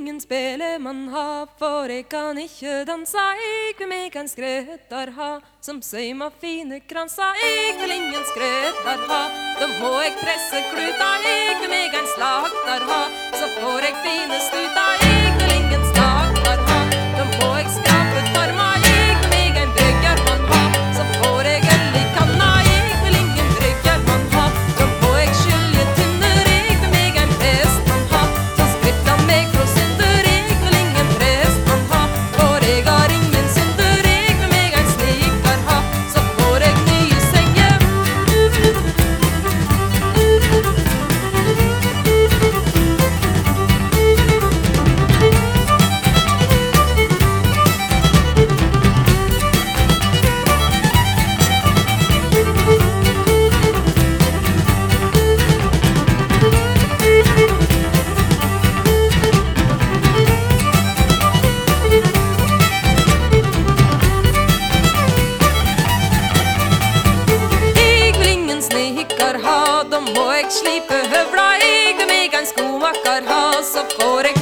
ingen spelemann ha, for jeg kan ikke dansa. Jeg vil meg en skretter ha, som søyma fine kransa. Jeg vil ingen skretter ha, da må jeg presse kluta. Jeg vil meg en slakter ha, så får jeg fine stuta. Jeg vil ingen slakter ha, da må jeg skrape tarma. Jeg vil meg en bryggermann ha, så får jeg øl i kanna. Jeg vil ingen bryggermann ha, da må jeg skylje tynner. Jeg vil meg en prestmann ha, så skrifter meg fra synder. Jeg vil ingen prestmann ha, for jeg har ingen synder. Jeg vil meg en sniker ha, så får jeg nye senger. Da må jeg slipe høvla. Jeg vil meg en skomaker ha, så får jeg